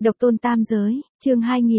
Độc tôn tam giới, chương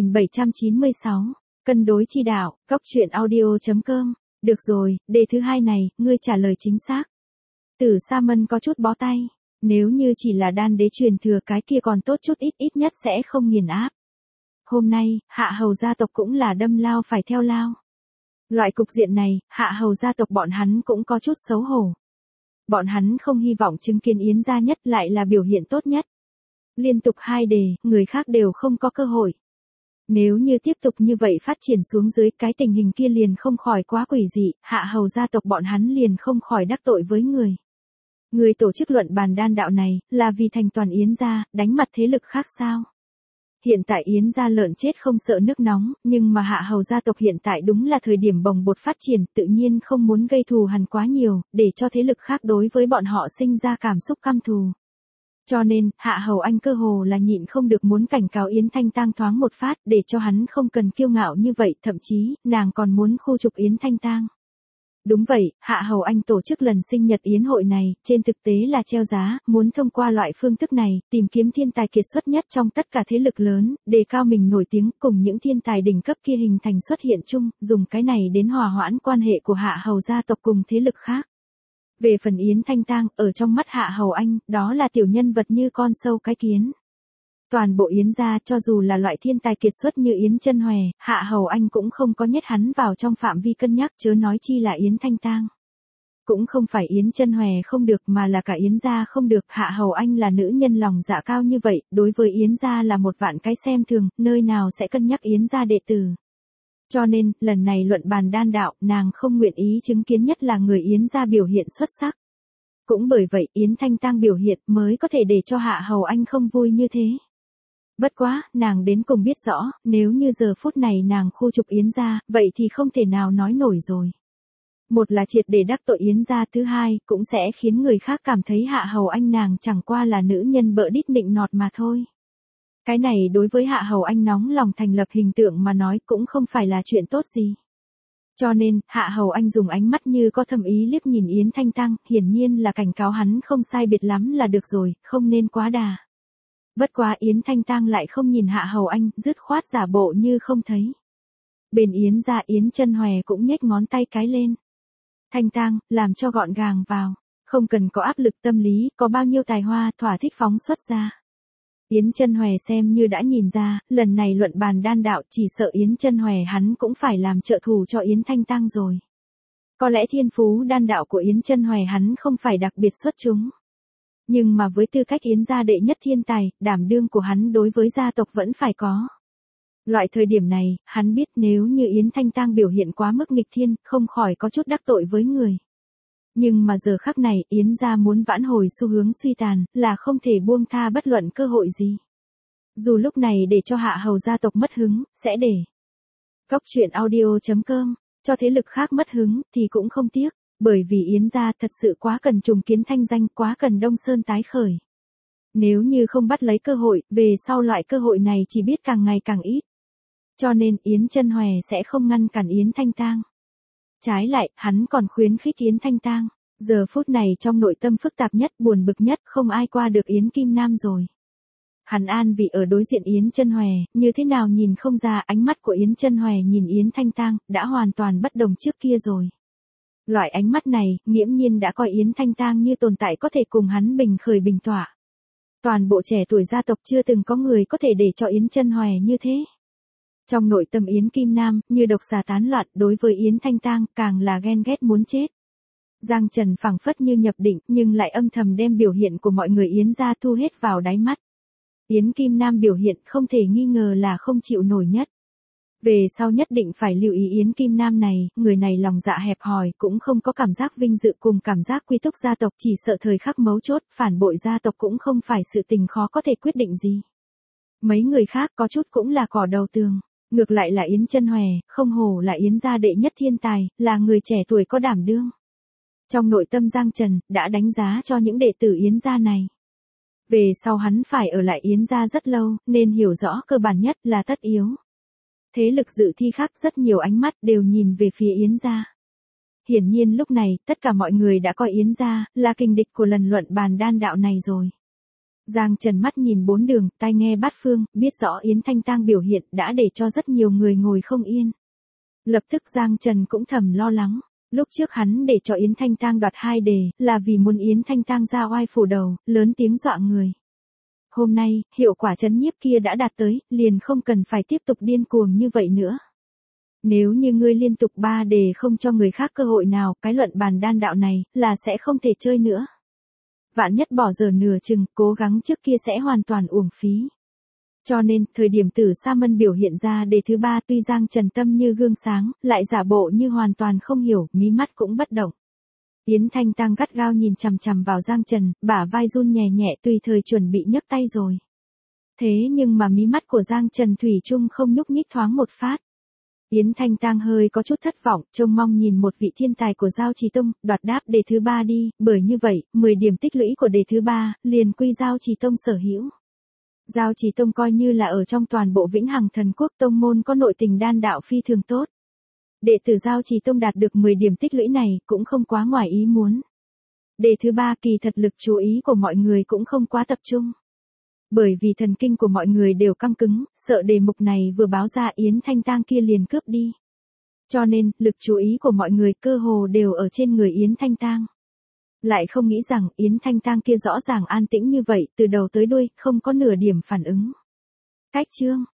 2796, cân đối chi đạo, góc truyện audio.com. Được rồi, đề thứ hai này, ngươi trả lời chính xác. Tử Sa Mân có chút bó tay, nếu như chỉ là đan đế truyền thừa cái kia còn tốt chút, ít nhất sẽ không nghiền áp. Hôm nay, hạ hầu gia tộc cũng là đâm lao phải theo lao. Loại cục diện này, hạ hầu gia tộc bọn hắn cũng có chút xấu hổ. Bọn hắn không hy vọng chứng kiến Yến gia nhất lại là biểu hiện tốt nhất. Liên tục 2 đề, người khác đều không có cơ hội. Nếu như tiếp tục như vậy phát triển xuống dưới, cái tình hình kia liền không khỏi quá quỷ dị, hạ hầu gia tộc bọn hắn liền không khỏi đắc tội với người. Người tổ chức luận bàn đan đạo này, là vì thành toàn Yến gia, đánh mặt thế lực khác sao? Hiện tại Yến gia lợn chết không sợ nước nóng, nhưng mà hạ hầu gia tộc hiện tại đúng là thời điểm bồng bột phát triển, tự nhiên không muốn gây thù hằn quá nhiều, để cho thế lực khác đối với bọn họ sinh ra cảm xúc căm thù. Cho nên, hạ hầu anh cơ hồ là nhịn không được muốn cảnh cáo Yến Thanh Tang thoáng một phát, để cho hắn không cần kiêu ngạo như vậy, thậm chí, nàng còn muốn khu trục Yến Thanh Tang. Đúng vậy, hạ hầu anh tổ chức lần sinh nhật yến hội này, trên thực tế là treo giá, muốn thông qua loại phương thức này, tìm kiếm thiên tài kiệt xuất nhất trong tất cả thế lực lớn, đề cao mình nổi tiếng, cùng những thiên tài đỉnh cấp kia hình thành xuất hiện chung, dùng cái này đến hòa hoãn quan hệ của hạ hầu gia tộc cùng thế lực khác. Về phần Yến Thanh Tang, ở trong mắt hạ hầu anh, đó là tiểu nhân vật như con sâu cái kiến. Toàn bộ Yến gia, cho dù là loại thiên tài kiệt xuất như Yến Chân Hòe, hạ hầu anh cũng không có nhét hắn vào trong phạm vi cân nhắc, chớ nói chi là Yến Thanh Tang. Cũng không phải Yến Chân Hòe không được mà là cả Yến gia không được, hạ hầu anh là nữ nhân lòng dạ cao như vậy, đối với Yến gia là một vạn cái xem thường, nơi nào sẽ cân nhắc Yến gia đệ tử. Cho nên, lần này luận bàn đan đạo, nàng không nguyện ý chứng kiến nhất là người Yến gia biểu hiện xuất sắc. Cũng bởi vậy Yến Thanh Tang biểu hiện mới có thể để cho hạ hầu anh không vui như thế. Bất quá, nàng đến cùng biết rõ, nếu như giờ phút này nàng khu trục Yến gia, vậy thì không thể nào nói nổi rồi. Một là triệt để đắc tội Yến gia, thứ hai, cũng sẽ khiến người khác cảm thấy hạ hầu anh nàng chẳng qua là nữ nhân bợ đít nịnh nọt mà thôi. Cái này đối với hạ hầu anh nóng lòng thành lập hình tượng mà nói cũng không phải là chuyện tốt gì. Cho nên, hạ hầu anh dùng ánh mắt như có thâm ý liếc nhìn Yến Thanh Tang, hiển nhiên là cảnh cáo hắn không sai biệt lắm là được rồi, không nên quá đà. Bất quá Yến Thanh Tang lại không nhìn hạ hầu anh, dứt khoát giả bộ như không thấy. Bên Yến gia Yến Chân Hòe cũng nhếch ngón tay cái lên. Thanh Tang, làm cho gọn gàng vào, không cần có áp lực tâm lý, có bao nhiêu tài hoa thỏa thích phóng xuất ra. Yến Chân Hòe xem như đã nhìn ra, lần này luận bàn đan đạo chỉ sợ Yến Chân Hòe hắn cũng phải làm trợ thủ cho Yến Thanh Tang rồi. Có lẽ thiên phú đan đạo của Yến Chân Hòe hắn không phải đặc biệt xuất chúng. Nhưng mà với tư cách Yến gia đệ nhất thiên tài, đảm đương của hắn đối với gia tộc vẫn phải có. Loại thời điểm này, hắn biết nếu như Yến Thanh Tang biểu hiện quá mức nghịch thiên, không khỏi có chút đắc tội với người. Nhưng mà giờ khắc này, Yến gia muốn vãn hồi xu hướng suy tàn, là không thể buông tha bất luận cơ hội gì. Dù lúc này để cho hạ hầu gia tộc mất hứng, sẽ để góc truyện audio.com, cho thế lực khác mất hứng, thì cũng không tiếc. Bởi vì Yến gia thật sự quá cần trùng kiến thanh danh, quá cần Đông Sơn tái khởi. Nếu như không bắt lấy cơ hội, về sau loại cơ hội này chỉ biết càng ngày càng ít. Cho nên Yến Chân Hòe sẽ không ngăn cản Yến Thanh Tang. Trái lại, hắn còn khuyến khích Yến Thanh Tang. Giờ phút này trong nội tâm phức tạp nhất, buồn bực nhất, không ai qua được Yến Kim Nam rồi. Hắn an vị ở đối diện Yến Chân Hòe, như thế nào nhìn không ra, ánh mắt của Yến Chân Hòe nhìn Yến Thanh Tang, đã hoàn toàn bất đồng trước kia rồi. Loại ánh mắt này, nghiễm nhiên đã coi Yến Thanh Tang như tồn tại có thể cùng hắn bình khởi bình tỏa. Toàn bộ trẻ tuổi gia tộc chưa từng có người có thể để cho Yến Chân Hòe như thế. Trong nội tâm Yến Kim Nam, như độc xà tán loạn, đối với Yến Thanh Tang, càng là ghen ghét muốn chết. Giang Trần phảng phất như nhập định, nhưng lại âm thầm đem biểu hiện của mọi người Yến gia thu hết vào đáy mắt. Yến Kim Nam biểu hiện không thể nghi ngờ là không chịu nổi nhất. Về sau nhất định phải lưu ý Yến Kim Nam này, người này lòng dạ hẹp hòi, cũng không có cảm giác vinh dự cùng cảm giác quy túc gia tộc, chỉ sợ thời khắc mấu chốt, phản bội gia tộc cũng không phải sự tình khó có thể quyết định gì. Mấy người khác có chút cũng là cỏ đầu tường, ngược lại là Yến Chân Hòe, không hổ là Yến gia đệ nhất thiên tài, là người trẻ tuổi có đảm đương. Trong nội tâm Giang Trần, đã đánh giá cho những đệ tử Yến gia này. Về sau hắn phải ở lại Yến gia rất lâu, nên hiểu rõ cơ bản nhất là tất yếu. Thế lực dự thi khác rất nhiều ánh mắt đều nhìn về phía Yến gia. Hiển nhiên lúc này, tất cả mọi người đã coi Yến gia là kình địch của lần luận bàn đan đạo này rồi. Giang Trần mắt nhìn bốn đường, tai nghe bát phương, biết rõ Yến Thanh Tang biểu hiện đã để cho rất nhiều người ngồi không yên. Lập tức Giang Trần cũng thầm lo lắng. Lúc trước hắn để cho Yến Thanh Tang đoạt 2 đề, là vì muốn Yến Thanh Tang ra oai phủ đầu, lớn tiếng dọa người. Hôm nay, hiệu quả trấn nhiếp kia đã đạt tới, liền không cần phải tiếp tục điên cuồng như vậy nữa. Nếu như ngươi liên tục 3 đề không cho người khác cơ hội nào, cái luận bàn đan đạo này, là sẽ không thể chơi nữa. Vạn nhất bỏ giờ nửa chừng, cố gắng trước kia sẽ hoàn toàn uổng phí. Cho nên, thời điểm Tử Sa Mân biểu hiện ra đề thứ 3 tuy Giang Trần tâm như gương sáng, lại giả bộ như hoàn toàn không hiểu, mí mắt cũng bất động. Yến Thanh Tang gắt gao nhìn chằm chằm vào Giang Trần, bả vai run nhẹ nhẹ tùy thời chuẩn bị nhấc tay rồi. Thế nhưng mà mí mắt của Giang Trần thủy chung không nhúc nhích thoáng một phát. Yến Thanh Tang hơi có chút thất vọng, trông mong nhìn một vị thiên tài của Giao Trì Tông, đoạt đáp đề thứ 3 đi, bởi như vậy, 10 điểm tích lũy của đề thứ 3, liền quy Giao Trì Tông sở hữu. Giao Trì Tông coi như là ở trong toàn bộ Vĩnh Hằng Thần Quốc tông môn có nội tình đan đạo phi thường tốt. Đệ tử Giao Trì Tông đạt được 10 điểm tích lũy này cũng không quá ngoài ý muốn. Đề thứ 3 kỳ thật lực chú ý của mọi người cũng không quá tập trung. Bởi vì thần kinh của mọi người đều căng cứng, sợ đề mục này vừa báo ra Yến Thanh Tang kia liền cướp đi. Cho nên, lực chú ý của mọi người cơ hồ đều ở trên người Yến Thanh Tang. Lại không nghĩ rằng Yến Thanh Tang kia rõ ràng an tĩnh như vậy, từ đầu tới đuôi, không có nửa điểm phản ứng. Cách chương